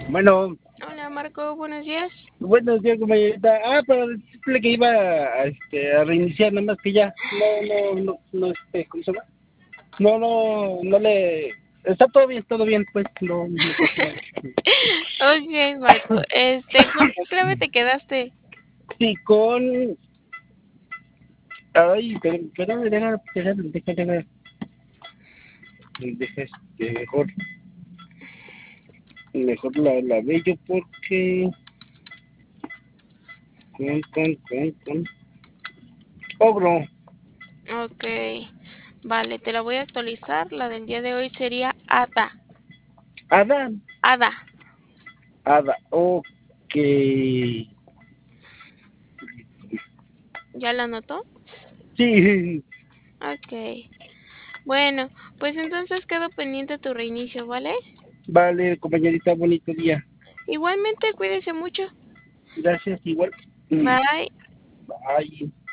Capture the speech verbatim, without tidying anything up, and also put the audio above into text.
Bueno, Hola Marco, buenos días. buenos días, compañerita. Ah, pero decirle que iba a, este, a reiniciar, nada más que ya. No, no, no, no, este, ¿cómo se llama? No, no, no le... Está todo bien, todo bien, pues, no, no pasa nada. Ok, Marco, este, ¿con qué clave te quedaste? Sí, con... Ay, pero, pero, deja, deja, deja, deja, deja, este, mejor, mejor la, la bello porque... Con, con, con, con... Ogro, Ok, vale, te la voy a actualizar. La del día de hoy sería Ada. Adán, Ada. Ada, ok. ¿Ya la anotó? Sí, Ok. Bueno, pues entonces quedo pendiente tu reinicio, ¿vale? vale, compañerita, bonito día. Igualmente, cuídese mucho. Gracias, igual. Mm, Bye. bye.